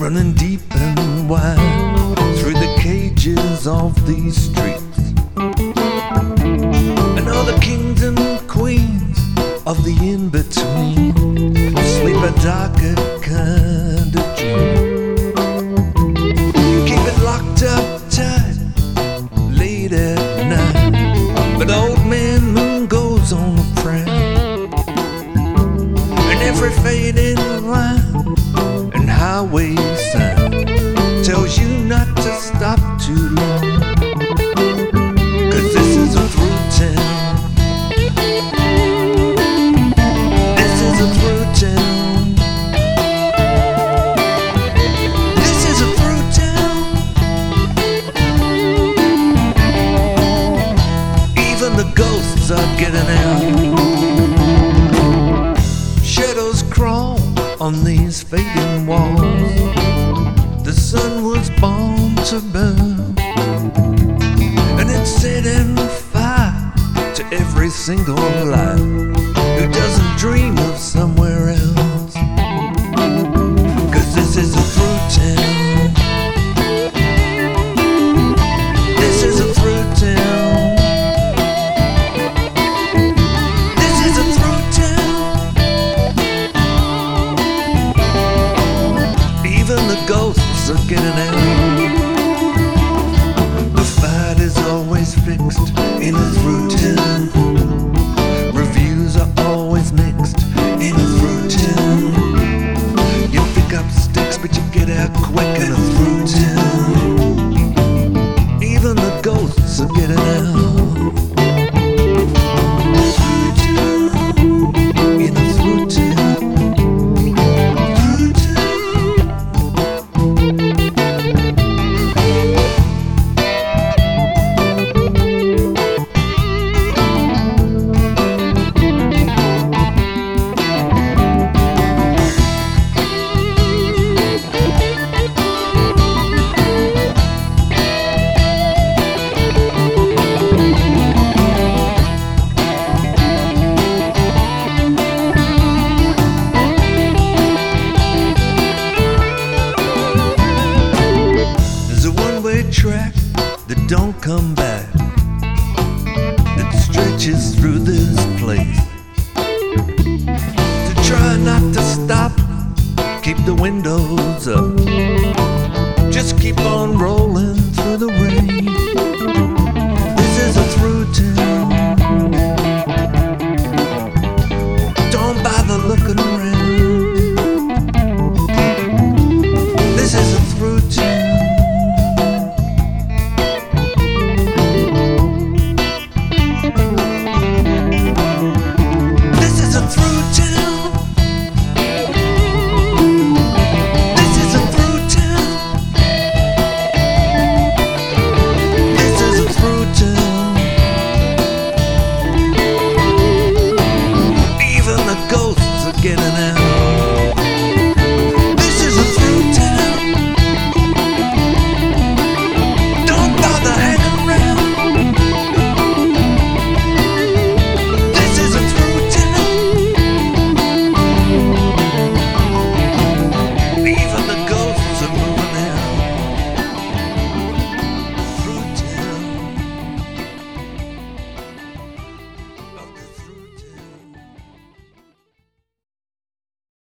running deep and wide through the cages of these streets. And all the kings and queens of the in-between sleep a darker kind of dream. Keep it locked up tight late at night, but old man Moon goes on a prowl, and every fading line and highway sign tells you not to stop too long, 'cause this is a through town. This is a through town. This is a through town. Even the ghosts are getting out. Shadows crawl on these fading walls. The sun was born to burn, and it's setting fire to every single life who doesn't dream of somewhere else. 'Cause this is a through town. This is a through town. This is a through town. Even the ghosts are getting out. The fight is always fixed in a through town. Reviews are always mixed in a through town. You pick up sticks but you get out quick in a through town. Even the ghosts are getting out. Through town. In a through town. Through town. Track that don't come back, that stretches through this place. To try not to stop, keep the windows up, just keep on rolling.